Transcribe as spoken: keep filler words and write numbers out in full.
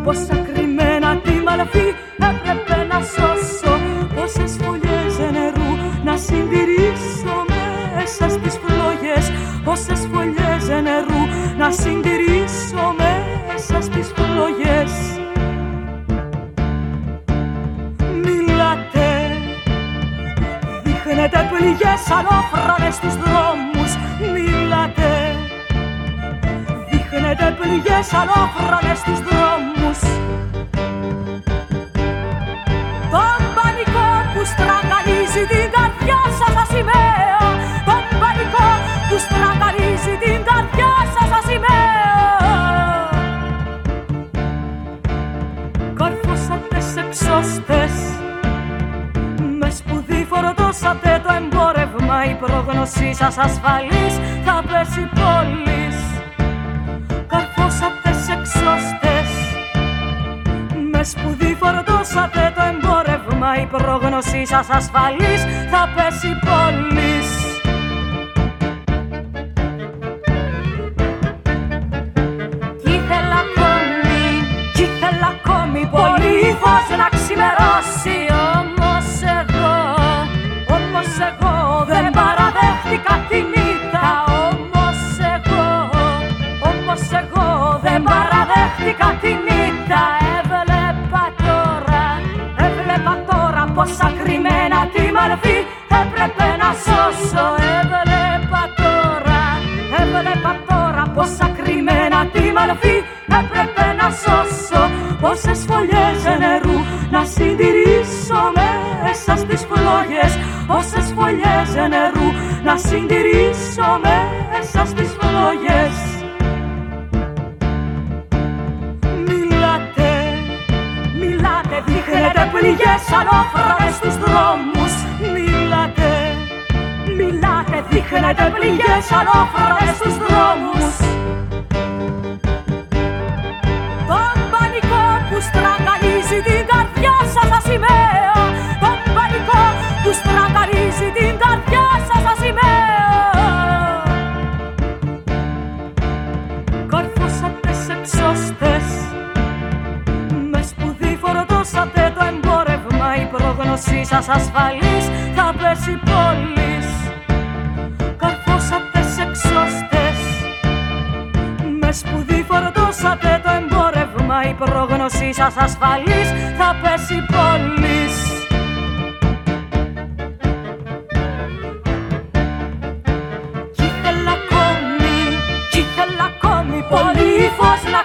πόσα κρυμμένα τη μαλαφή έπρεπε να σώσω, πόσες φωλιές νερού να συντηρήσω μέσα στις φλόγες, πόσες φωλιές νερού να συντηρήσω μέσα στις φλόγες. Μιλάτε, δείχνετε πληγές ανώφρονες στους δρόμους. Μιλάτε, δείχνετε πληγές ανώφρονες στους δρόμους. Τον πανικό που στραγγαλίζει την καρδιά σας τα σημαία, τον πανικό που στραγγαλίζει την καρδιά σας τα σημαία. Καρφώσατε σε εξώστες, με σπουδή φορτώσατε το εμπόρευμα, η πρόγνωσή σας ασφαλής θα πέσει πόλης. Καρφώσατε σε εξώστες, με σπουδή φορτώσατε το εμπόρευμα, η πρόγνωσή σας ασφαλής θα πέσει πόλης. Κι ήθελα ακόμη, κι ήθελα ακόμη πολύ φως να ξημερώσει. Όμως εγώ, όμως εγώ δεν παραδέχτηκα την ήττα. Όμως εγώ, όμως εγώ δεν παραδέχτηκα την ήττα. Έβλεπα τώρα, έβλεπα τώρα πόσα κρυμμένα τη μαλφή έπρεπε να σώσω. Έβλεπα τώρα, έβλεπα τώρα πόσα κρυμμένα τη μαλφή έπρεπε να σώσω, πόσες φωλιές νερού να συντηρήσω μέσα στις φλόγες, πόσες φωλιές νερού να συντηρήσω μέσα στις φλόγες. Μιλάτε, μιλάτε, δείχνετε πληγές ανώφρονες στους δρόμους. Μιλάτε, μιλάτε, δείχνετε πληγές ανώφρονες στους δρόμους. Τον πανικό που στραγγαλίζει την καρδιά σας τα σημαία, τον πανικό που στραγγαλίζει την καρδιά σας τα σημαία. Καρφώσατε σε εξώστες, με σπουδή φορτώσατε το εμπόρευμα, η πρόγνωσή σας ασφαλής θα πέσει πόλης. Καρφώσατε σε εξώστες, με σπουδή φορτώσατε το εμπόρευμα, η πρόγνωσή σας ασφαλής θα πέσει πόλης. Κι ήθελα ακόμη, κι ήθελα ακόμη πολύ φως να